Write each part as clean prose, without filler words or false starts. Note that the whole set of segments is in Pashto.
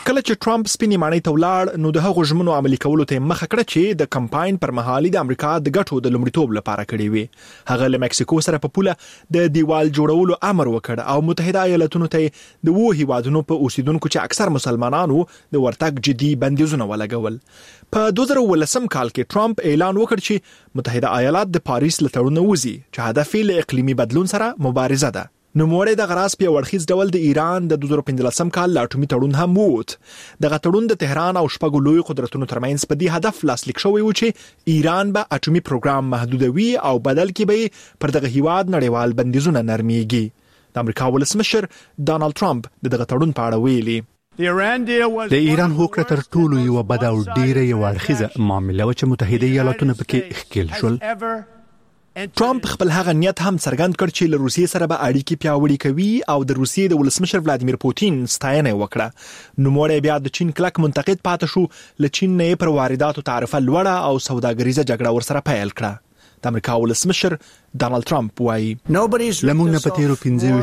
کله چې ټرمپ سپینې ماڼۍ ته ولاړ نو د هغو ژمنو عملي کولو ته مخه کړه چې د کمپاین پر مهال د امریکا د ګټو د لومړیتوب لپاره کړې وي. هغه له مکسیکو سره په پوله د دیوال جوړولو امر وکړ او متحده ایالاتونو ته د وو هیوادونو په اوسیدونکو چې اکثر مسلمانانو د ورتګ جدي بندیزونه ولګول. په 2018 کال کې ټرمپ اعلان وکړ چې متحده ایالات د پاریس له تړون وځي چې هدف یې اقلیمي بدلون سره مبارزه ده. نوموړی د غراس په ورخیز ډول د ایران د 2015 کال اټومي تړون هم ووت. دغه تړون د تهران او شپږو لوی قدرتونو ترمنځ په دې هدف لاسلیک شوی و چې ایران به اټومي پروګرام محدودوي او بدل کې به پر دغه هیواد نړیوال بندیزونه نرميږي. د امریکا ولسمشر ډانلډ ټرمپ دغه تړون په اړه ویلي د ایران هوکړه تر ټولو یو بد او ډیره یو اړخیزه معامله و چې متحده ایالاتونه پکې ښکیل شول. ټرمپ خپل هغه نیت هم څرګند کړ چې له روسیې سره به اړیکې پیاوړې کوي او د روسیې د ولسمشر ولادیمیر پوتین ستاینه وکړه. نوموړی بیا د چین کلک منتقد پاتې شو، له چین نه پر وارداتو تعرفه لوړه او سوداګریزه جګړه ورسره پیل کړه. د امریکا ولسمشر ډانلډ ټرمپ وایي لمونږ نه په تیرو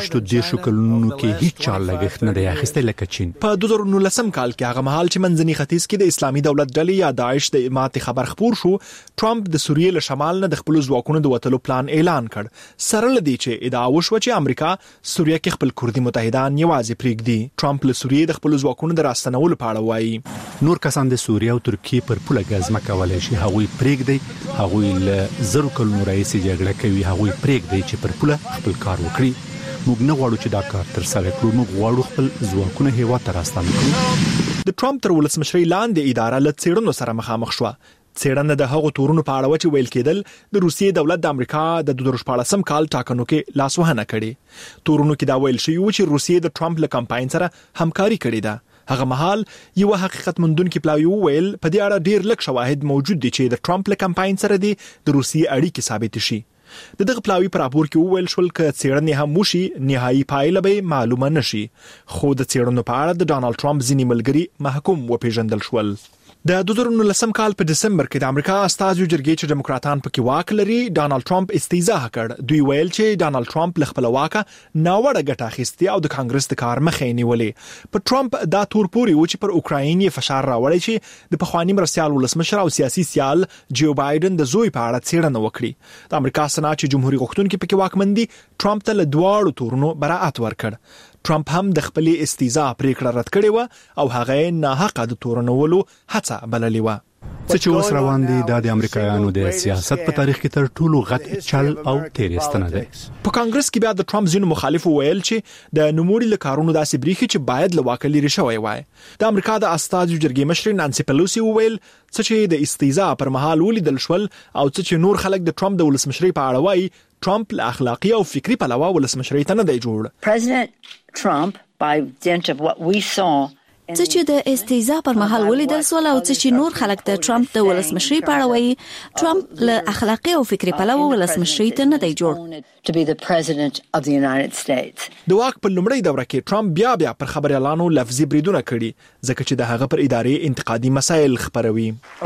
15 کلونو کې هیڅ چا لګښت نه دی اخیستی لکه چین. په 2019 کال کې هغه مهال چې منځني ختیځ کې د اسلامي دولت ډلې یا داعش د ماتې خبر خپور شو، ټرمپ د سوریې له شمال نه د خپل ځواکونو د وټلو پلان اعلان کړ، سره لدی چې ادعا وشو چې امریکا سوریه کې خپل کردي متحدان یوازې پرېږدي. ټرمپ له سوریې د خپل ځواکونو د راستنولو په اړه وایي نور کسان د سوریه او ترکیې پر پوله ګزمه کولای شي، هغوی پرېږدي، هغوی له زرو کلونو راهیسې جګړه کوي، هغوی پرېږدي چې پر پوله خپل کار وکړي. موږ نه غواړو چې دا کار تر سره کړو، موږ غواړو خپل ځواکونه هیواد ته راستانه کړو. د ټرمپ تر ولسمشرۍ لاندې اداره له څېړنو سره مخامخ شوه. څېړنه د هغو تورونو په اړه چې ویل کېدل د روسیې دولت د امریکا د 2014 کال ټاکنو کې لاسوهنه کړي. تورونو کې دا ویل شوی و چې روسیې د ټرمپ له کمپاین سره همکاري کړې ده. هغه مهال یو حقیقت مندون کې پلاوی ویل په دې اړه ډیر لږ شواهد موجود دي چې د ټرمپ له کمپاین سره د روسیې اړیکې ثابت شي. دغه پلاوی پر راپور کې ویل شول ک څېړنې هم وشي نهایي پایله به معلومه نشي، خو د څېړنو په اړه د ډانلډ ټرمپ ځینې ملګري محکوم وپیژندل شول. د 2019 کال په دسمبر کې د امریکا استازو جرګې چې دیموکراتان پکې واک لري ډانلډ ټرمپ استیزا کړ. دوی ویل چې ډانلډ ټرمپ له خپل واکه ناوړه ګټه اخیستې او د کانګرس د کار مخې نیولې. په ټرمپ دا تور پوري و چې پر اوکراین یې فشار راوړی چې د پخوانی مرستیال ولسمشر او سیاسي سیال جو بایدن د زوی په اړه څېړنه وکړي. د امریکا سېنات چې جمهوریت غوښتونکي پکې واکمن دي ټرمپ ته له دواړو تورونو براءت ورکړ. ټرمپ هم د خپل استیزا پریکړه رد کړې و او هغه نه حق د تورنولو هڅه بللې و. څه چې اوس روان دي د امریکایانو د سیاست په تاریخ کې تر ټولو غټ چل او تیرېستنه ده. په کانګرس کې بیا د ټرمپ ځینو مخالفو ویل چې د نوموړي له کارونو داسې بریښي چې باید له واک لري شوی وای. د امریکا د استازو جرګې مشر نانسي پیلوسی ویل چې د استیزا پر مهال ولیدل شول او چې نور خلک د ټرمپ د ولسمشرۍ په اړه وایي ټرمپ له اخلاقی او فکری پلوه ولسمشرۍ ته نه دی جوړ. President Trump, by dint of what we saw څه چې د استیزا پر مهال ولیدل سول او څه چې نور خلک د ټرمپ د ولسمشرۍ په اړه وایي ټرمپ له اخلاقی او فکری پلوه ولسمشرۍ ته نه دی جوړ. to be the president of the United States. د واک په لومړۍ دوره کې ټرمپ بیا پر خبريالانو لفظي بریدونه کړي ځکه چې د هغه پر ادارې انتقادي مسایل خبروي.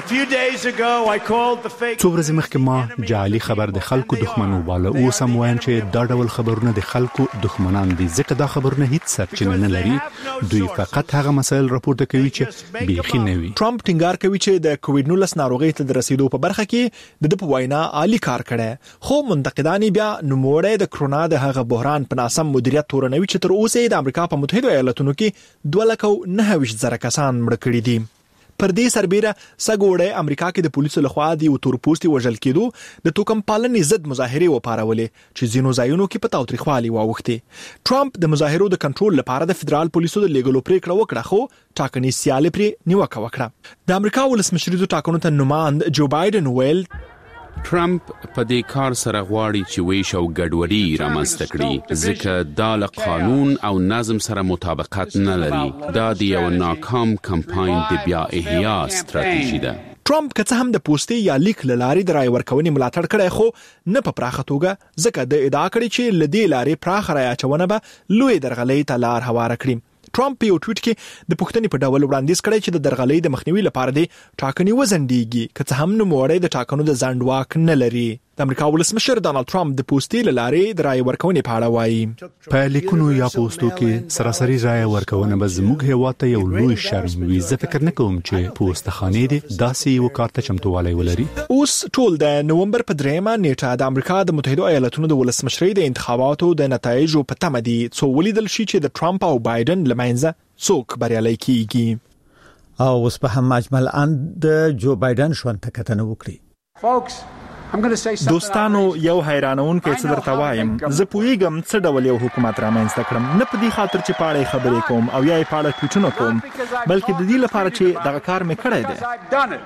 څو ورځې مخکې ما جعلي خبر د خلکو دښمنو باله اوس هم وایم چې دا ډول خبرونه د خلکو دښمنان دي ځکه دا خبرونه هیڅ سرچینه نه لري. دوی فقط هغه مسایل راپورته کوي چې بیخي نه وي. ټرمپ ټینګار کوي چې د کووډ-19 ناروغۍ ته رسیدو په برخه کې د په وینا عالی کار کړی، خو منتقدان بیا نوموړی د کرونا د هغه بحران په ناسم مدیریت تورنوي چې تر اوسه د امریکا په متحده ایالاتونو کې 2,09,000 کسان مړ کړي دي. پر دې سربېره سګوړې امریکا کې د پولیسو لخوا د یو تورپوستي وژل کېدو د توکم پالنې ضد مظاهره وپارولې چې ځینو ځایونو کې په تاوتریخوالي واوښتې. ټرمپ د مظاهرو د کنټرول لپاره د فدرال پولیسو د لیګلو پریکړه وکړه، خو ټاکنې سیالي پرې نیوکه وکړه. د امریکا ولسمشر د ټاکنو ته نمائند جو بایدن ویل ټرمپ په دې کار سره غواړي چې ویش او ګډوډي رامنځته کړي ځکه دا له قانون او نظم سره مطابقت نه لري. دا د یو ناکام کمپاین د بیا احیا ستراتیژي ده. ټرمپ که څه هم د پوسټي یا لیک لارې د رای ورکونې ملاتړ کړی، خو نه په پراخه توګه ځکه د ادعا کړی چې لدې لارې پراخه رای اچونه به لوی درغلۍ ته لار هواره کړي. ټرمپ په یو ټویټ کې د پوښتنې په ډول وړاندیز کړی چې د درغلۍ د مخنیوي لپاره د ټاکنې وزندېږي که څه هم نوموړی د ټاکنو د ځنډ واک نه لري. د امریکا ولسمشر ډانلډ ټرمپ د پوسټي لارې د رای ورکونې په اړه وایي په لیکونو یا پوسټو کې سراسري رای ورکونه به زموږ هیواد ته یو لوی شرم وي. زه فکر نه کوم چې پوسټخانې دې داسې یو کار ته چمتووالی ولري. اوس ټول د نومبر په 3 نیټه د امریکا د متحده ایالاتونو د ولسمشرۍ د انتخاباتو د نتایجو په تمه دي څو ولیدل شي چې د ټرمپ او بایدن لمنځه څوک بریالي کیږي. او اوس په هم مجمل د جو بایدن ژوند ته کتنه وکړي. دوستانو یو حیرانون کې څه درته وایم. زه پوهیږم څه ډول یو حکومت رامنځته کړم، نه په دې خاطر چې پاړې خبرې کوم او یا یې پاړه ټویټونه کوم، بلکې د دې لپاره چې دغه کار مې کړی دی.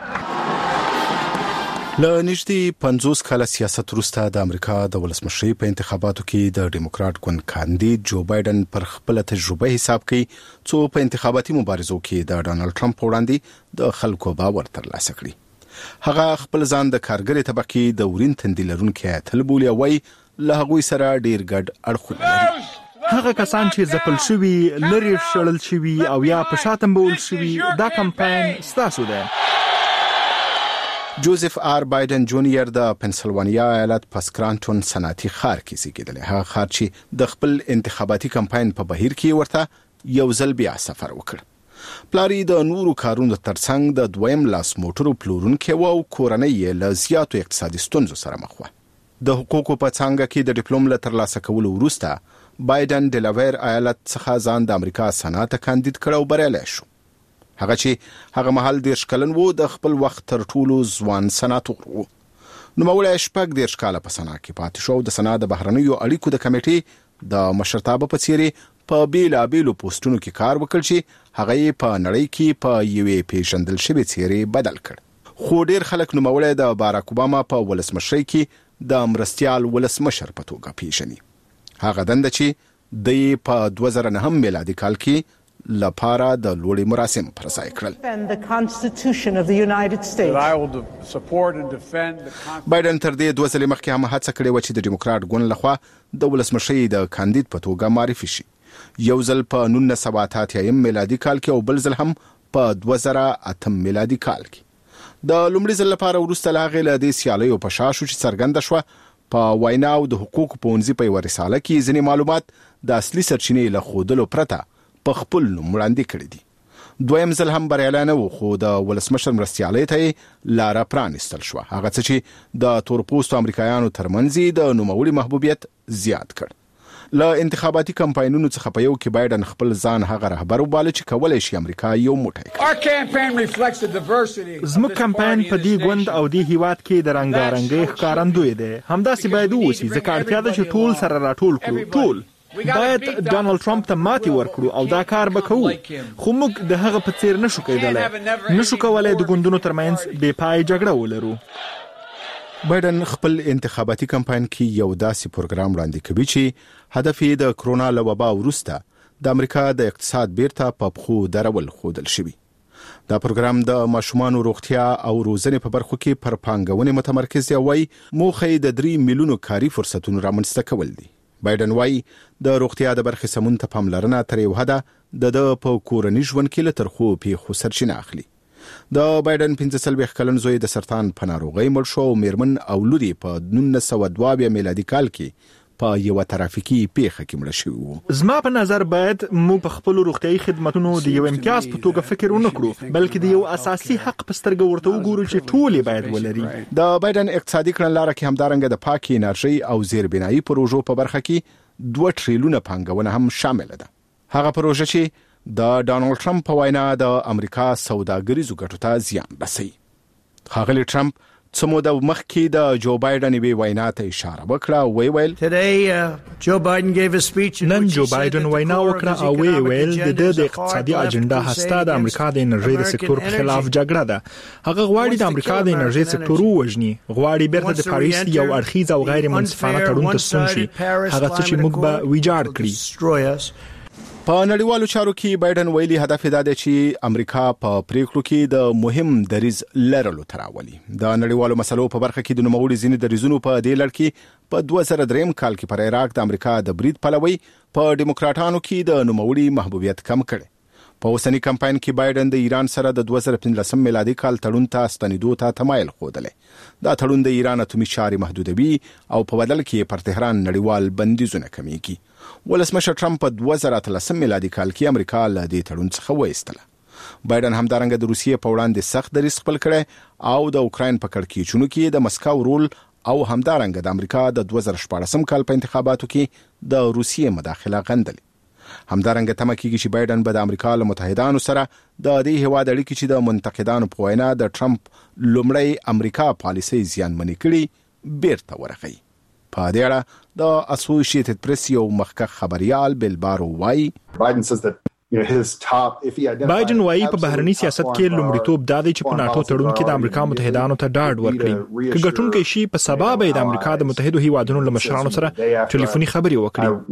له نږدې 50 کاله سیاست وروسته د امریکا د ولسمشرۍ په انتخاباتو کې د ډیموکرات ګوند کاندید جو بایدن پر خپل تجربه حساب کوي څو په انتخاباتي مبارزو کې د ډانلډ ټرمپ وړاندې د خلکو باور ترلاسه کړي. هغه خپل ځان د کارګرې طبقې د ورین تندي لرونکي اتل بولي او وايي له هغوی سره ډیر ګډ اړخونه لري. هغه کسان چې ځپل شوي، لري شړل شوي او یا په شاتم بول شوي، دا کمپاین ستاسو ده. جوزف آر بایدن جونیئر د پنسلوانیا ایالت په سکرانټون صنعتي ښار کې زیږیدلی. هغه ښار چې د خپل انتخاباتي کمپاین په بهیر کې ورته یو ځل بیا سفر وکړ. پلاری د نورو کارونو ترڅنګ د دویم لاس موټرو پلورونکی و او کورنۍ یې له زیاتو اقتصادي ستونزو سره مخ وه. د حقوقو په څانګه کې د ډیپلوم له ترلاسه کولو وروسته بایدن ډیلاویر ایالت څخه ځان د امریکا سنات کاندید کړ او بریالی شو. هغه چې هغه مهال 10 کلن و، د خپل وخت تر ټولو ځوان سناتور و. نوموړی 10 کاله په سنا کې پاتې شو. د سنا د بهرنیو اړیکو د کمیټې د مشرتابه په څیرې په بیلابیلو پوسټونو کې کار وکړ چې هغه په نړۍ کې په یوې پیژندل شوې څیرې بدل کړ. خو ډیر خلک نوموړی د باراک اوباما په ولسمشرۍ کې د مرستیال ولسمشر په توګه پیژني. هغه دنده چې د په 2009 میلادي کال کې لپاره د لوړې مراسم پرځای کړل. بایدن تر دې 2 ځلې مخکې هم هڅه کړې و چې د ډیموکرات ګوند لخوا د ولسمشرۍ د کاندید په توګه معرفي شي. یو ځل په 1988 میلادي کال کې او بل ځل هم په 2008 میلادي کال کې. د لومړي ځل لپاره وروسته له هغې له دې سیالیو په شا شو چې څرګنده شوه په وینا او د حقوقو پوهنځي په یوه رساله کې ځینې معلومات د اصلي سرچینې له ښودلو پرته په خپل نوم وړاندې کړي دي. دویم ځل هم بریالی نه و، خو د ولسمشر مرستیالۍ ته یې لاره پرانیستل شوه. هغه څه چې د تورپوستو امریکایانو ترمنځ د نوموړي محبوبیت زیات کړ. له انتخاباتي کمپاینونو څخه په یو کې بایدن خپل ځان هغه رهبر وباله چې کولی شي امریکا یو موټی کړي. زموږ کمپاین په دې ګوند او دې هیواد کې د رنګارنګۍ ښکارندوی دی. همداسې باید ووسي، ځکه اړتیا ده چې ټول سره راټول کړو. ټول باید ډانلډ ټرمپ ته ماتې ورکړو او دا کار به کوو. خو موږ د هغه په څیر نشو کېدلی. نشو کولای د ګوندونو ترمنځ بې پای جګړه ولرو. بایدن خپل انتخاباتي کمپاین کې یو داسې پروګرام وړاندې کوي چې هدف یې د کرونا له وبا وروسته د امریکا د اقتصاد بیرته په پښو درول ښودل شوي. دا پروګرام د ماشومانو روغتیا او روزنې په برخو کې پر پانګونې متمرکز دی. وایي موخه یې د 3 میلیونو کاري فرصتونو رامنځته کول دي. بایدن وایي د روغتیا د برخې سمون ته پاملرنه تر یو حده د په کورني ژوند کې له ترخو پیښو سرچینه اخلي. د بایدن 45 کلن زوی د سرطان په ناروغۍ مړ شو او میرمن او لور یې په 1922 میلادي کال کې په یو ترافیکي پیښه کې مړ شوی وو. زما په نظر باید موږ په خپل روغتيایي خدماتونو د یو امتیاز په توګه فکر ونه کړو، بلکې د یو اساسي حق په سترګه ورته وګورو چې ټول باید ولري. د بایدن اقتصادي کړنلاره کې همدارنګه د پاکي انرژي او زیربنایي پروژو په برخه کې 2 ټریلیونه پانګونه هم شامل ده. هغه پروژه چې د ډانلډ ټرمپ په وینا د امریکا سوداګریزو ګټو ته زیان رسوي. ښاغلی ټرمپ څه موده مخکې د جو بایدن یوې وینا ته اشاره وکړه او ویل نن جو بایدن وینا وکړه او ویل د اقتصادي اجنډا هسته د امریکا د انرژي د سکتور په خلاف جګړه ده. هغه غواړي د امریکا د انرژي سکتور ووژني، غواړي بیرته د پاریس یو اړخیز او غیر منصفانه تړون ته ستون شي، هغه څه چې موږ به ویجاړ کړي. په نړیوالو چارو کې بایدن ویلي هدف دا دی چې امریکا په پریکړو کې د مهم دریز لرلو تراولي. د نړیوالو مسلو په برخه کې د نوموړي ځینې دریزونو په دې لړ کې په 2003 کال کې پر عراق د امریکا د برید پلوي په ډیموکراټانو کې د نوموړي محبوبیت کم کړي. په اوسنی کمپاین کې بایدن د ایران سره د 2015 میلادي کال تړون ته ستنېدو ته تمایل ښودلی. دا تړون د ایران اتومي چارې محدودوي او په بدل کې پر تهران نړیوال بندیزونه کمیږي. ولسمشر ټرمپ په 2013 میلادي کال کې امریکا له دې تړون څخه وایستله. بایدن همدارنګه د روسیې په وړاندې سخت دریځ خپل کړی او د اوکراین په کړکېچونو کې د مسکو رول او همدارنګه د امریکا د 2014 کال په انتخاباتو کې د روسیې مداخله غندلې. همدارنګه تمه کېږي چې بایدن به د امریکا له متحدانو سره د دې هیواد اړیکې چې د منتقدانو په وینا د ټرمپ لومړی امریکا پالیسي زیانمنې کړي بیرته ورغی. په دې اړه د اسوسییټډ پریس یو مخکښ خبريال بلبارو وایي بایدن وايي په بهرني سیاست کې لومړیتوب دا دی چې په ناتو تړون کې د امریکا متحدانو ته ډاډ ورکړي چې ګټونکي شي په سبا به د امریکا د متحدو هیوادونو له مشرانو سره ټلیفوني خبري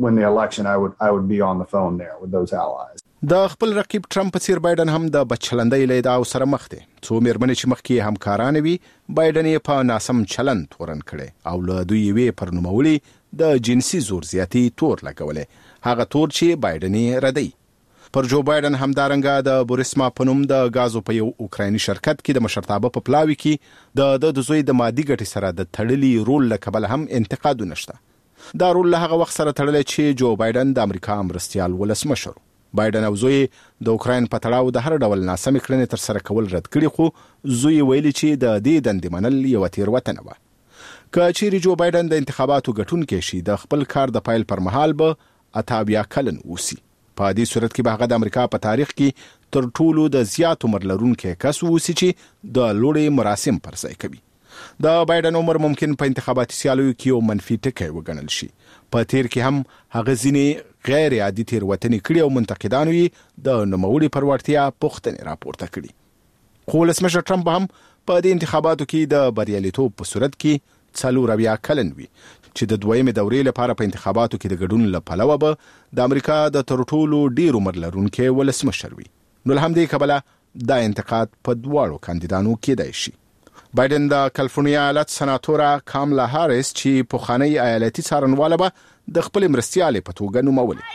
وکړي. د خپل رقیب ټرمپ په څیر بایدن هم د بچلندۍ له ادعاو سره مخ دی. څو مېرمنې چې مخکې همکاران وي بایدن یې په ناسم چلند تورن کړي او له دوی یې پر نوموړي د جنسي زور زیاتی تور لګولې، هغه تور چې بایدن یې ردی. پر جو بایدن همدارنګه د بوریسما په نوم د غازو په یو اوکرایني شرکت کې د مشرتابه په پلاوي کې د زوی د مادي ګټې سره د تړلي رول لکبل هم انتقادونه شته. دا رول له هغه وخت سره تړلی چې جو بایدن د امریکا مرستيال ولسمشر. بایدن او زوی د اوکراین په تړاو د هر ډول ناسمې کړنې تر سره کول رد کړي، خو زوی ویلي چې د دې دندې منل یو تیروتنه وه. که چیرې جو بایدن د انتخاباتو ګټونکی شي د خپل کار د پایل پر مهال به 88 کلن اوسي. په دې صورت کې به هغه د امریکا په تاریخ کې تر ټولو د زیات عمر لرونکي کس اوسي چې د لوړې مراسم پر ځای کوي. د بایدن عمر ممکن په انتخاباتي سیالیو کې یو منفي ټکی وګڼل شي. په تیر کې هم هغه ځینې غیر عادي تیروتنې کړې او منتقدانو یې د نوموړي پر وړتیا پوښتنې راپورته کړي. خو ولسمشر ټرمپ هم په دې انتخاباتو کې د بریالیتوب په صورت کې 40 کلن وي چې د دویمې دورې لپاره په انتخاباتو کې د ګډون لپاره به د امریکا د تر ټولو ډیر عمر لرونکي ولسمشر وي. نو له همدې کبله دا انتقاد په دواړو کاندیدانو کېدای شي. بایدن د کالیفورنیا ایالت سناتوره کاملا هاریس چې پخوانی ایالتي څارنواله به د خپل مرستيالې په توګه نومولې.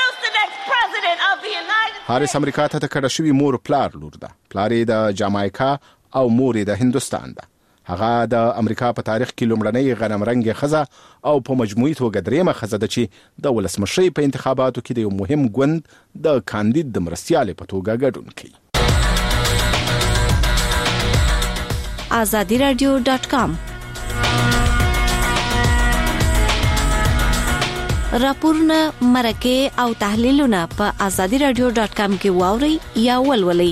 هاریس امریکا ته د کډه شوی مور پلار لور ده. پلار یې د جامایکا او مور یې د هندوستان ده. هغه د امریکا په تاریخ کې لومړنۍ غنمرنګ خزه او په مجموعي توګه دریمه خزه ده چې د ولسمشرۍ په انتخاباتو کې د یو مهم ګوند د کاندید د مرستيالې په توګه ګډون کوي. azadiradio.com راپورونه، مرکه او تحلیلونه په azadiradio.com کې واوري یا ولولئ.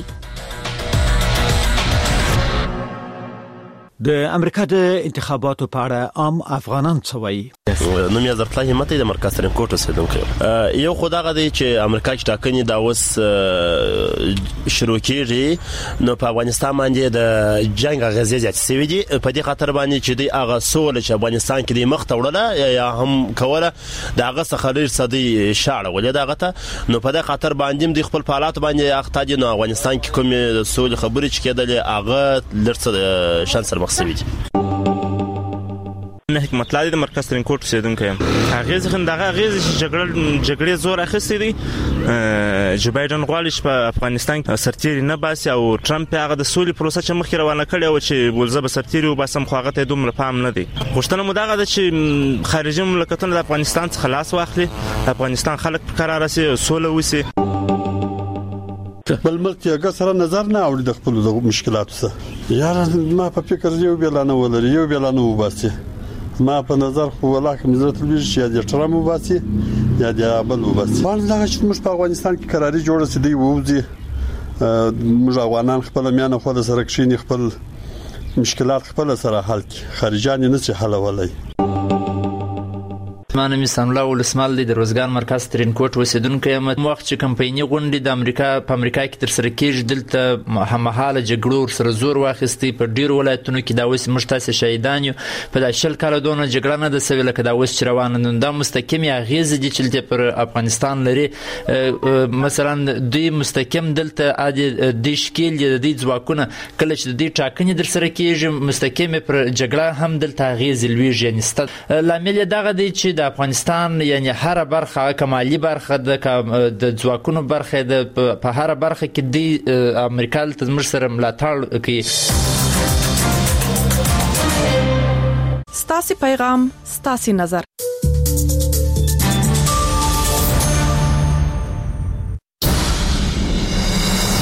د امریکا د انتخاباتو په اړه عام افغانان څه وایي؟ نو مې ظرف الله همت د مرکز ترین کوټ اوسیدونکو یو خدای غدي چې امریکا چې ټاکنې دا اوس شروع کیږي، نو په افغانستان باندې د جنگ غزې زیات سوي دي. په دې خاطر باندې چې د هغه سول چې افغانستان کې د مخ توړله یا هم کوله د هغه څخه لري صدي شاړه ولې دغه ته، نو په دې خاطر باندې د خپل حالات باندې اخته دي. نو افغانستان کې کوم سول خبرې چې کېدلې هغه لرڅ شانس مخسوي دي. نه حکمت الله د مرکز ترین کوټ اوسیدونکو هغه ځکه دغه غیز جګړې زور اخیستی دي. جو بایدن غواړي چې په افغانستان کې سرتیري نه باسي او ټرمپ هغه د سولې پروسه چې مخکې روانه کړې و چې ولزه به سرتیري وباسم، خو هغه ته دومره پام نه دی. غوښتنه مو دغه ده چې خارجي مملکتونه د افغانستان څخه لاس واخلي، افغانستان خلک په قرار راسي، سوله وسی. بل ملک یې سره نظر نه اوري د خپل مشکلاتو سره. یار ما په فکر یو بیلانه ولري، یو بیلانه وباسي. ما په نظر خو ولاکه مزرت لږ یا د ټرمپ وباسي یا د بل وباسي. باندې دا چې موږ په افغانستان کې قراري جوړه سي دی ووزي، موږ افغانان خپل میانه خو د سره کښینی خپل مشکلات خپل سره حل کړي، خارجان نه چې حل ولای. ما نوم سام الله ولسمال د روزګار مرکز ترین کوټ اوسیدونکو یم. وخت چې کمپایني غونډې د امریکا په امریکا کې تر سره کېږي، دلته هممهاله جګړو سره زور واخیستی. په ډیرو ولایتونو کې دا اوس مشتاسه شهیدان یو په د 10 کال دونه جګړه نه د سوي لکه دا اوس چې روانه نن دا مستقیم اغیز دي چې پر افغانستان لري. مثلا دوی مستقیم دلته د شکل د ځواکونه کله چې د ټاکنې در سره کېږي مستقیم پر جګړه هم دلته اغیز لویږي. یعنی ست لامل دغه دی چې د افغانستان یعنی هر برخه کمالي برخه د ځواکونو برخه د په هر برخه کې د امریکا ته زموږ سره ملاتړ کوي. ستاسو پیغام ستاسو نظر